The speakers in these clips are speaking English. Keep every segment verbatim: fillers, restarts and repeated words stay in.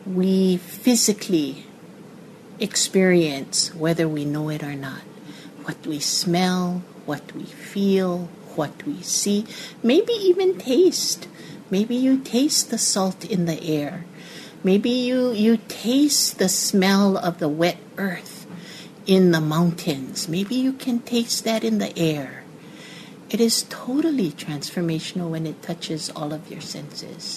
we physically experience, whether we know it or not. What we smell, what we feel, what we see, maybe even taste. Maybe you taste the salt in the air. Maybe you, you taste the smell of the wet earth in the mountains. Maybe you can taste that in the air. It is totally transformational when it touches all of your senses.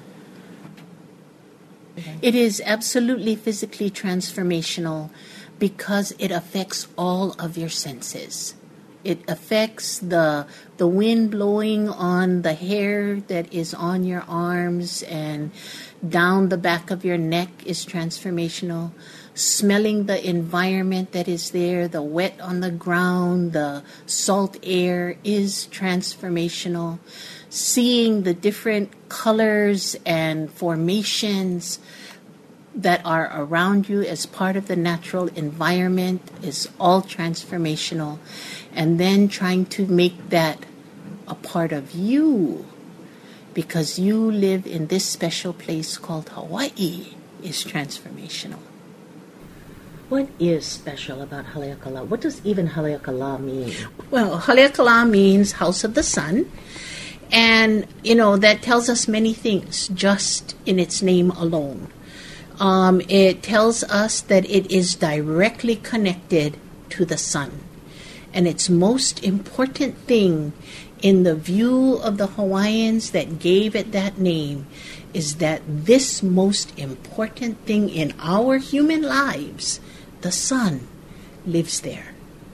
Okay. It is absolutely physically transformational because it affects all of your senses. It affects the the wind blowing on the hair that is on your arms and down the back of your neck is transformational. Smelling the environment that is there, the wet on the ground, the salt air is transformational. Seeing the different colors and formations that are around you as part of the natural environment is all transformational. And then trying to make that a part of you because you live in this special place called Hawaii is transformational. What is special about Haleakala? What does even Haleakala mean? Well, Haleakala means house of the sun. And, you know, that tells us many things just in its name alone. Um, it tells us that it is directly connected to the sun. And its most important thing in the view of the Hawaiians that gave it that name is that this most important thing in our human lives, the sun, lives there.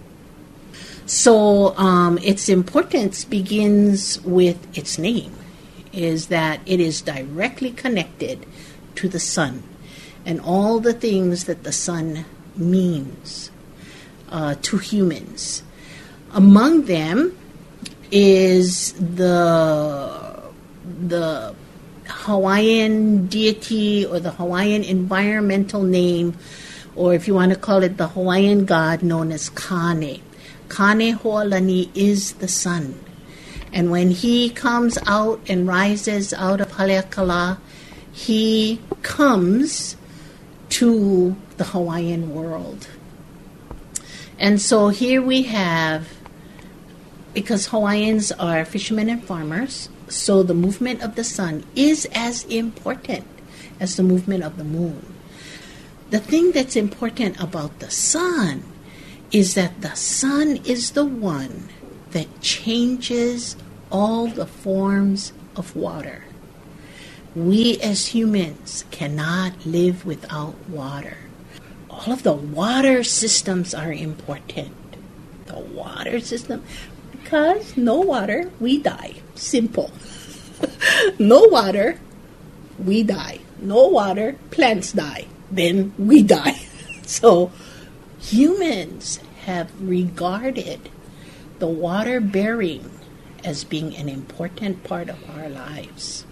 So um, its importance begins with its name, is that it is directly connected to the sun and all the things that the sun means uh, to humans. Among them is the the Hawaiian deity or the Hawaiian environmental name, or if you want to call it the Hawaiian god known as Kane. Kane Ho'olani is the sun. And when he comes out and rises out of Haleakala, he comes to the Hawaiian world. And so here we have, because Hawaiians are fishermen and farmers, so the movement of the sun is as important as the movement of the moon. The thing that's important about the sun is that the sun is the one that changes all the forms of water. We as humans cannot live without water. All of the water systems are important. The water system, because no water, we die. Simple. No water, we die. No water, plants die. Then we die. So humans have regarded the water bearing as being an important part of our lives.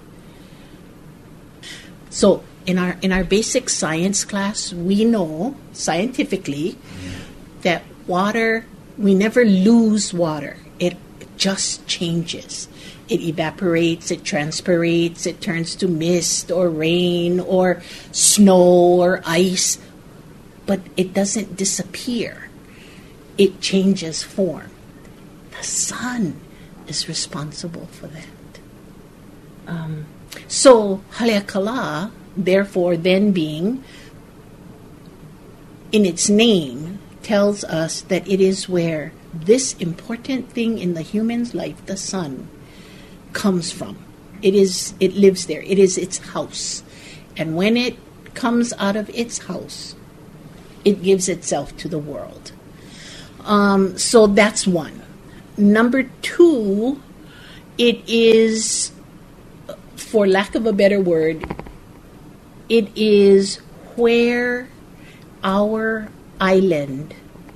So in our in our basic science class, we know scientifically that water, we never lose water. It just changes. It evaporates, it transpirates, it turns to mist or rain or snow or ice, but it doesn't disappear. It changes form. The sun is responsible for that. Um, so Haleakala, therefore, then being in its name, tells us that it is where this important thing in the human's life, the sun, comes from. It is. It lives there. It is its house. And when it comes out of its house, it gives itself to the world. Um, so that's one. Number two, it is, for lack of a better word, it is where our island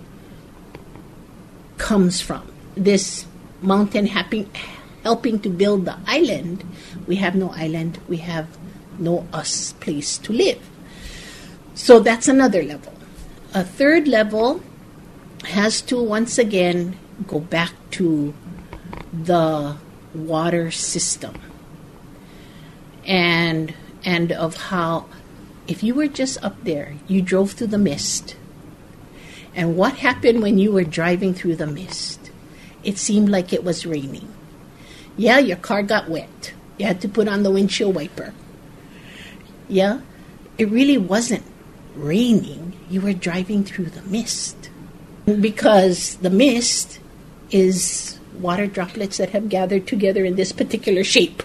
comes from. This mountain helping, helping to build the island, we have no island, we have no us place to live. So that's another level. A third level has to once again go back to the water system and and of how if you were just up there, you drove through the mist. And what happened when you were driving through the mist? It seemed like it was raining. Yeah, your car got wet. You had to put on the windshield wiper. Yeah, it really wasn't raining. You were driving through the mist. Because the mist is water droplets that have gathered together in this particular shape.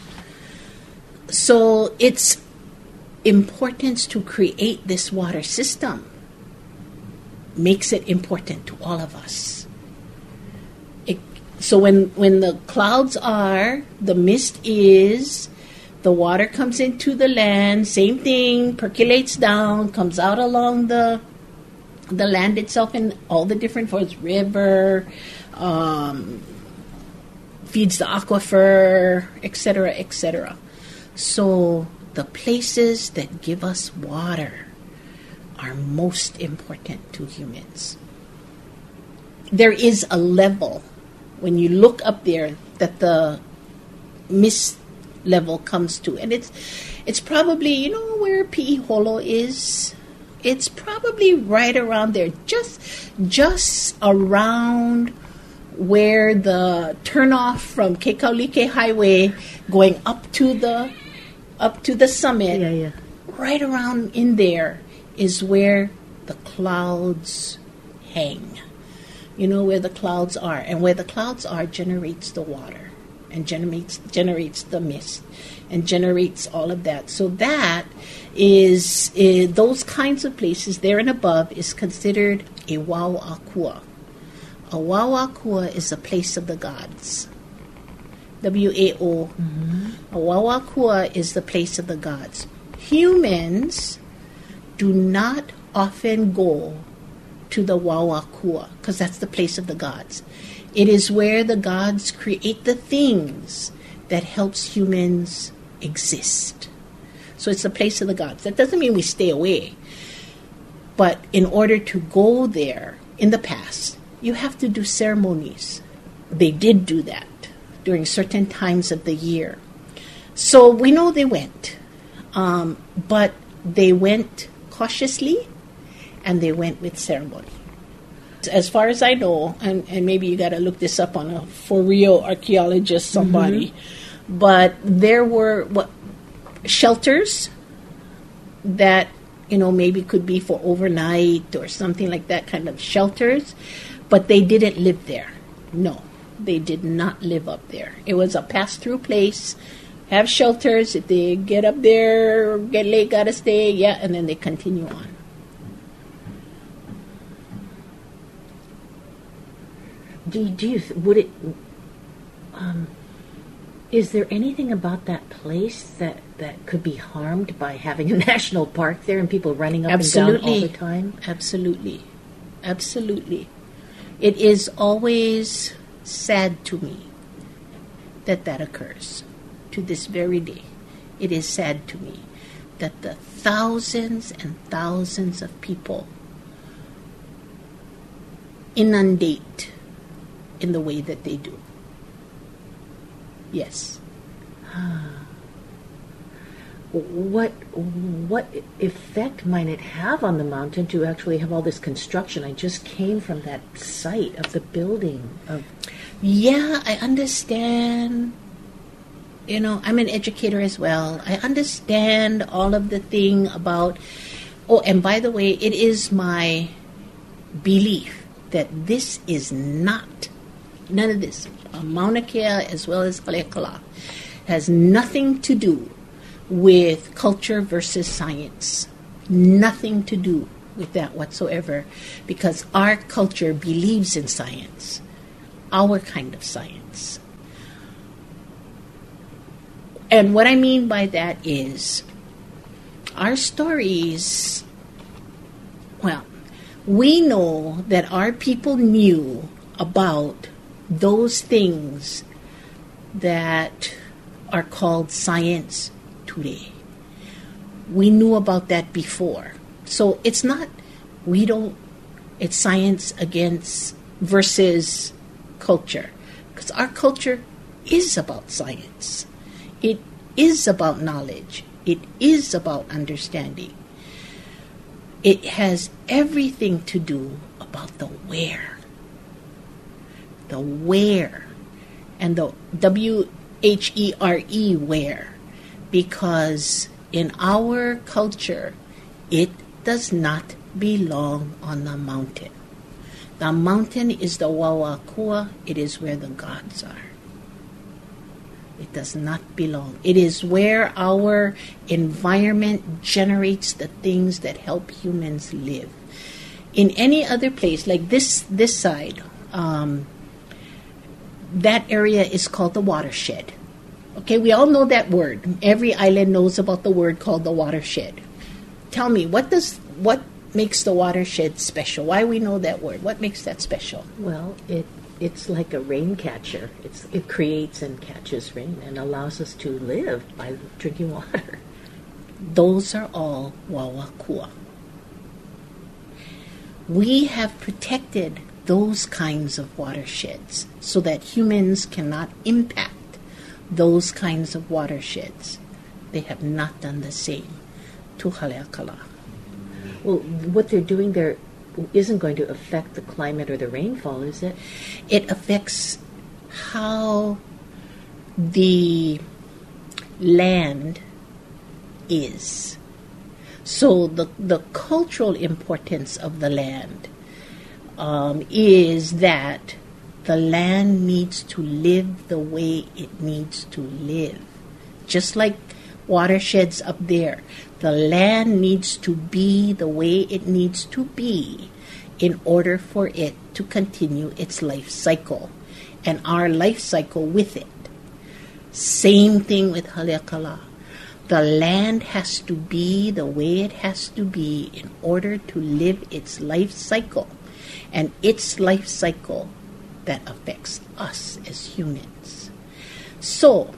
So it's importance to create this water system makes it important to all of us. It, so when when the clouds are, the mist is, the water comes into the land, same thing, percolates down, comes out along the the land itself in all the different forms, river, um, feeds the aquifer, et cetera, et cetera. So the places that give us water are most important to humans. There is a level, when you look up there, that the mist level comes to. And it's it's probably, you know where Pi'iholo is? It's probably right around there, just just around where the turnoff from Kekaulike Highway going up to the up to the summit. Yeah, yeah. Right around in there is where the clouds hang. You know where the clouds are, and where the clouds are generates the water, and generates generates the mist, and generates all of that. So that is, is those kinds of places there and above is considered a wauakua. A wauakua is a place of the gods. W A O. Mm-hmm. A wauakua is the place of the gods. Humans do not often go to the wauakua because that's the place of the gods. It is where the gods create the things that helps humans exist. So it's the place of the gods. That doesn't mean we stay away. But in order to go there in the past, you have to do ceremonies. They did do that during certain times of the year. So we know they went. Um, but they went cautiously and they went with ceremony. As far as I know, and, and maybe you got to look this up on a for real archaeologist, somebody, mm-hmm. but there were what shelters that, you know, maybe could be for overnight or something like that, kind of shelters, but they didn't live there. No, they did not live up there. It was a pass-through place, have shelters. If they get up there, get late, gotta stay, yeah, and then they continue on. Do, do you, would it, um, is there anything about that place that, that could be harmed by having a national park there and people running up Absolutely. and down all the time? Absolutely. Absolutely. It is always sad to me that that occurs. To this very day, it is sad to me that the thousands and thousands of people inundate in the way that they do. Yes. What what effect might it have on the mountain to actually have all this construction? I just came from that site of the building of. Yeah, I understand. You know, I'm an educator as well. I understand all of the thing about. Oh, and by the way, it is my belief that this is not. None of this, Mauna Kea as well as Haleakala, has nothing to do with culture versus science. Nothing to do with that whatsoever, because our culture believes in science, our kind of science. And what I mean by that is our stories, well, we know that our people knew about those things that are called science today. We knew about that before. So it's not, we don't, it's science against versus culture. Because our culture is about science. It is about knowledge. It is about understanding. It has everything to do about the where. The where. And the W H E R E where. Because in our culture, it does not belong on the mountain. The mountain is the Wawakua. It is where the gods are. It does not belong. It is where our environment generates the things that help humans live. In any other place, like this this side, um, that area is called the watershed. Okay, we all know that word. Every island knows about the word called the watershed. Tell me, what does what makes the watershed special? Why we know that word? What makes that special? Well, it it's like a rain catcher. It's it creates and catches rain and allows us to live by drinking water. Those are all Wawakua. We have protected those kinds of watersheds so that humans cannot impact those kinds of watersheds. They have not done the same to Haleakala. Well, what they're doing there isn't going to affect the climate or the rainfall, is it? It affects how the land is. So the, the cultural importance of the land um, is that the land needs to live the way it needs to live. Just like watersheds up there. The land needs to be the way it needs to be in order for it to continue its life cycle and our life cycle with it. Same thing with Haleakala. The land has to be the way it has to be in order to live its life cycle, and its life cycle that affects us as humans. So,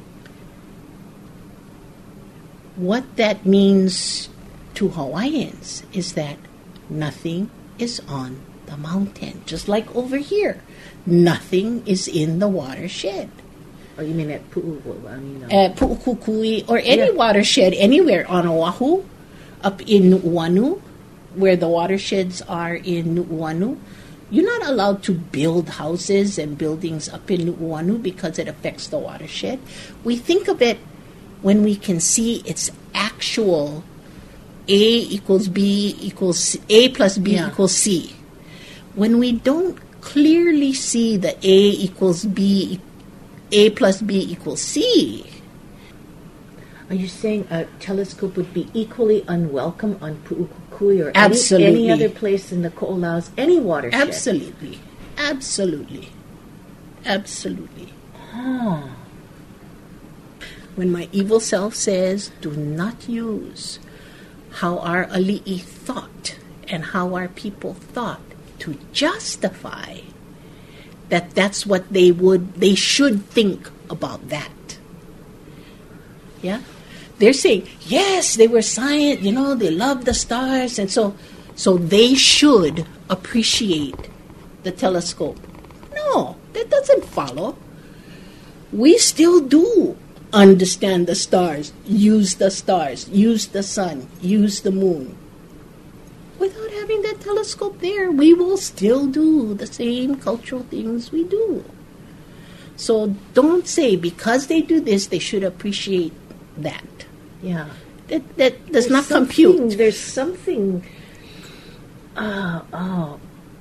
what that means to Hawaiians is that nothing is on the mountain. Just like over here, nothing is in the watershed. Oh, you mean at Pu'u? I mean, uh, At Pu'ukukui, or any Yeah. watershed anywhere on Oahu, up in Nu'uanu, where the watersheds are in Nu'uanu. You're not allowed to build houses and buildings up in Nu'uanu because it affects the watershed. We think of it when we can see its actual A equals B equals C, A plus B Yeah. equals C. When we don't clearly see the A equals B, A plus B equals C. are you saying a telescope would be equally unwelcome on Pu'ukukui or Absolutely. any, any other place in the Ko'olaus, any watershed? Absolutely. Absolutely. Absolutely. Oh. When my evil self says, do not use how our ali'i thought and how our people thought to justify that that's what they would, they should think about that. Yeah? They're saying, yes, they were science, you know, they love the stars, and so, so they should appreciate the telescope. No, that doesn't follow. We still do understand the stars, use the stars, use the sun, use the moon. Without having that telescope there, we will still do the same cultural things we do. So don't say because they do this, they should appreciate that. Yeah. That, that does There's not something- compute. There's something. Uh, oh,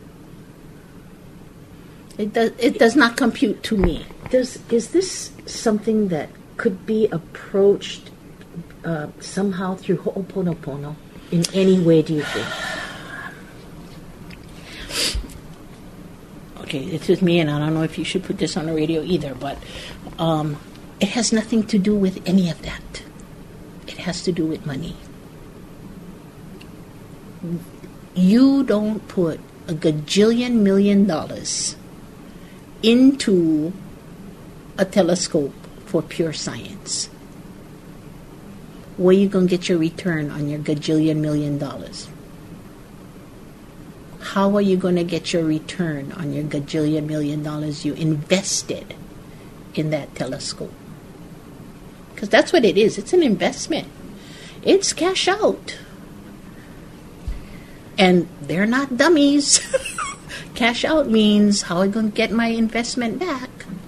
It does, it does not compute to me. does is this something that could be approached uh, somehow through Ho'oponopono in any way? Do you think? Okay, it's just me, and I don't know if you should put this on the radio either, but um, it has nothing to do with any of that. It has to do with money. You don't put a gajillion million dollars into a telescope for pure science. Where are you going to get your return on your gajillion million dollars? How are you going to get your return on your gajillion million dollars you invested in that telescope? Because that's what it is. It's an investment. It's cash out. And they're not dummies. Cash out means, how am I going to get my investment back?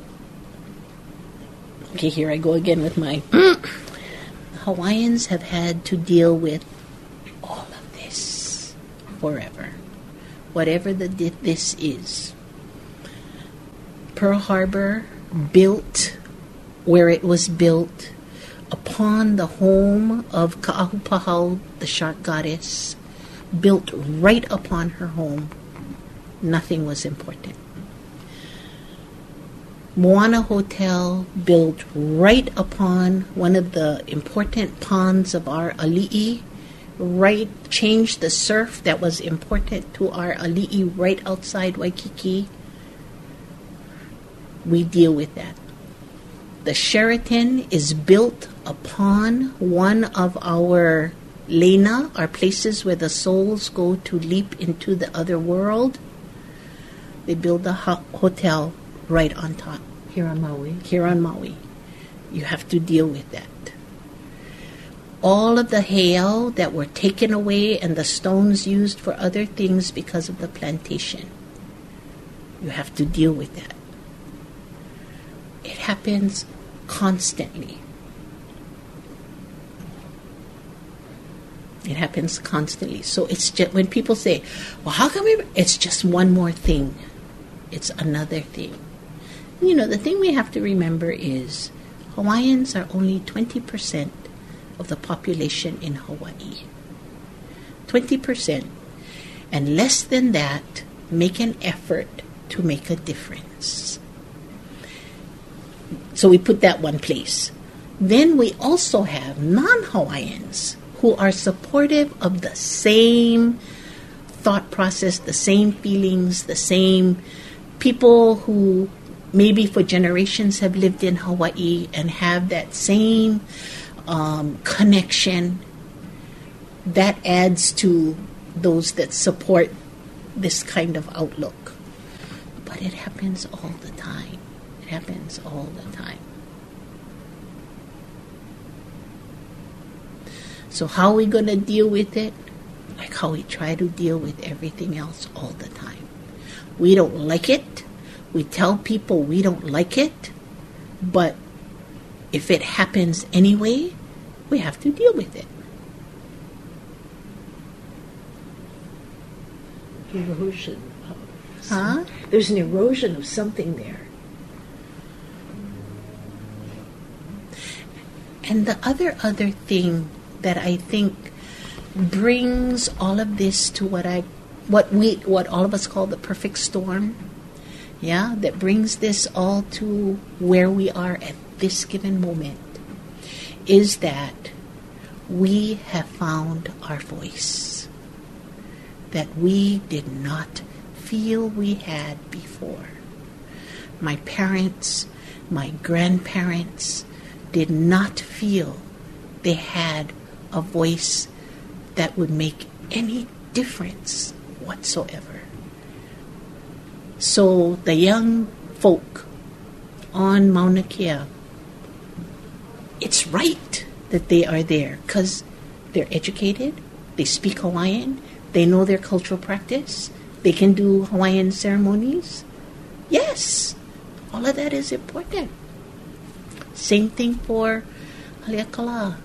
Okay, here I go again with my... Hawaiians have had to deal with all of this forever. Whatever the this is. Pearl Harbor built where it was built upon the home of Ka'ahupahau, the shark goddess, built right upon her home. Nothing was important. Moana Hotel, built right upon one of the important ponds of our ali'i, right, changed the surf that was important to our ali'i right outside Waikiki. We deal with that. The Sheraton is built upon one of our leina, our places where the souls go to leap into the other world. They build a ho- hotel right on top. Here on Maui. Here on Maui. You have to deal with that. All of the heiau that were taken away and the stones used for other things because of the plantation. You have to deal with that. It happens constantly. It happens constantly. So it's just, when people say, well, how come we... It's just one more thing. It's another thing. You know, the thing we have to remember is Hawaiians are only twenty percent of the population in Hawaii. twenty percent. And less than that make an effort to make a difference. So we put that one place. Then we also have non-Hawaiians who are supportive of the same thought process, the same feelings, the same people who maybe for generations have lived in Hawaii and have that same um, connection. That adds to those that support this kind of outlook. But it happens all the time. It happens all the time. So how are we going to deal with it? Like how we try to deal with everything else all the time. We don't like it. We tell people we don't like it. But if it happens anyway, we have to deal with it. Erosion. Of Huh? There's an erosion of something there. And the other other thing that I think brings all of this to what I, what we, what all of us call the perfect storm, yeah, that brings this all to where we are at this given moment, is that we have found our voice that we did not feel we had before. My parents, my grandparents did not feel they had a voice that would make any difference whatsoever. So the young folk on Mauna Kea, it's right that they are there because they're educated, they speak Hawaiian, they know their cultural practice, they can do Hawaiian ceremonies. Yes, all of that is important. Same thing for Haleakala.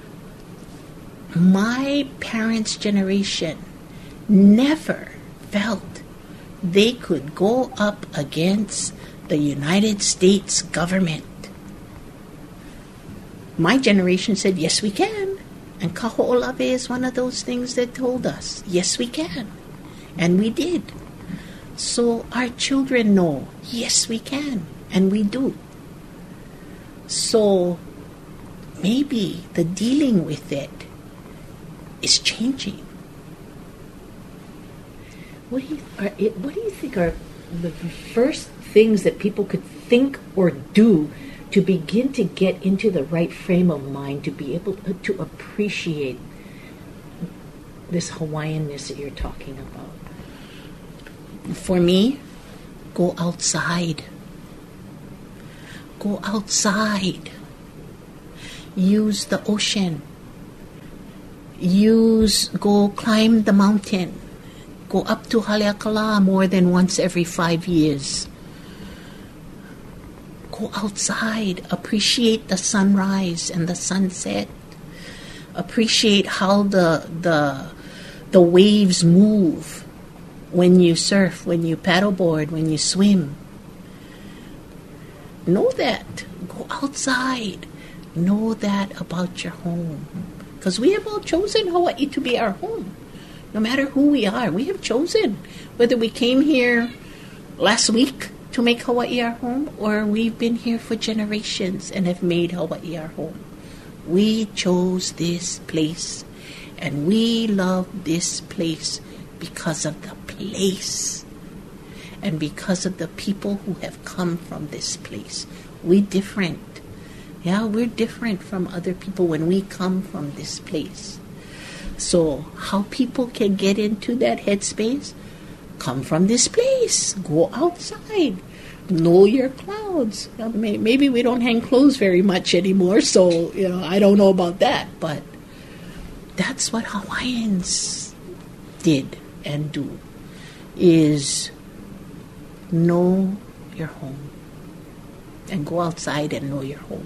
My parents' generation never felt they could go up against the United States government. My generation said, yes, we can. And Kaho'olawe is one of those things that told us, yes, we can. And we did. So our children know, yes, we can. And we do. So maybe the dealing with it is changing. What do you are, it, what do you think are the first things that people could think or do to begin to get into the right frame of mind to be able to, to appreciate this Hawaiianness that you're talking about? For me, go outside. Go outside. use the ocean, use, go climb the mountain, go up to Haleakala more than once every five years. Go outside, appreciate the sunrise and the sunset. Appreciate how the the the waves move when you surf, when you paddleboard, when you swim. Know that. Go outside. Know that about your home. Because we have all chosen Hawaii to be our home. No matter who we are, we have chosen. Whether we came here last week to make Hawaii our home, or we've been here for generations and have made Hawaii our home. We chose this place, and we love this place because of the place and because of the people who have come from this place. We different. Yeah, we're different from other people when we come from this place. So how people can get into that headspace? Come from this place. Go outside. Know your clouds. Maybe we don't hang clothes very much anymore, so you know I don't know about that. But that's what Hawaiians did and do, is know your home and go outside and know your home.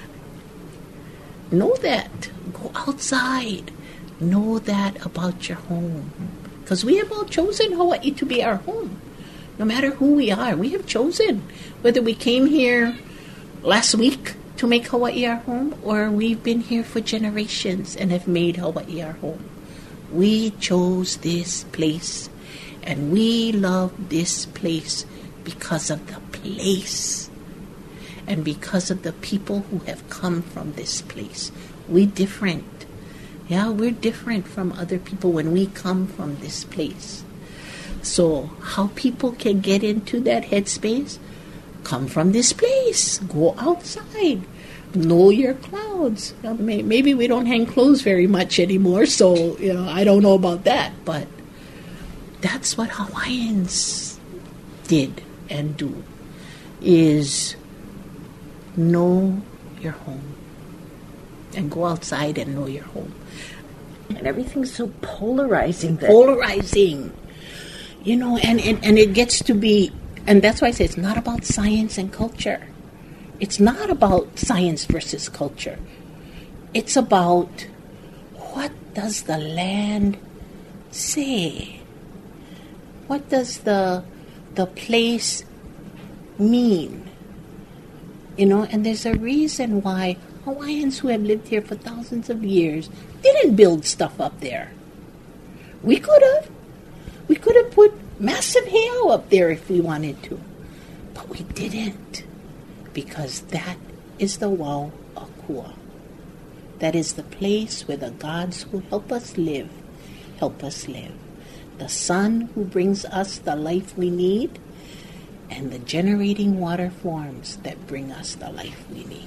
Know that. Go outside. Know that about your home. Because we have all chosen Hawaii to be our home. No matter who we are, we have chosen. Whether we came here last week to make Hawaii our home, or we've been here for generations and have made Hawaii our home. We chose this place, and we love this place because of the place and because of the people who have come from this place. We different. Yeah, we're different from other people when we come from this place. So how people can get into that headspace? Come from this place. Go outside. Know your clouds. Maybe we don't hang clothes very much anymore, so you know I don't know about that. But that's what Hawaiians did and do, is know your home and go outside and know your home. And everything's so polarizing. That Polarizing. You know, and, and, and it gets to be, and that's why I say it's not about science and culture. It's not about science versus culture. It's about, what does the land say? What does the the place mean? You know, and there's a reason why Hawaiians who have lived here for thousands of years didn't build stuff up there. We could have. We could have put massive heiau up there if we wanted to. But we didn't. Because that is the Wao Akua. That is the place where the gods who help us live, help us live. The sun who brings us the life we need, and the generating water forms that bring us the life we need.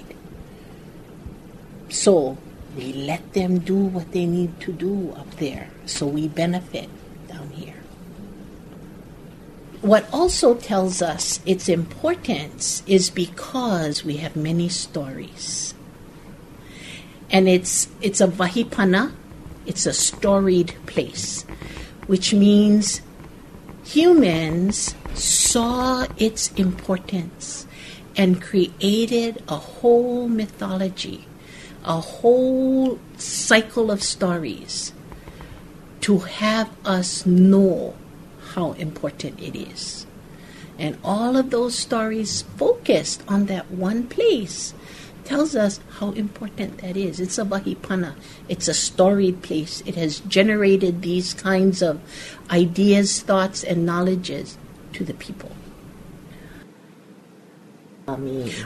So we let them do what they need to do up there, so we benefit down here. What also tells us its importance is because we have many stories. And it's it's a vahipana, it's a storied place, which means humans saw its importance and created a whole mythology, a whole cycle of stories to have us know how important it is. And all of those stories focused on that one place tells us how important that is. It's a vahipana. It's a storied place. It has generated these kinds of ideas, thoughts, and knowledges to the people. I mean,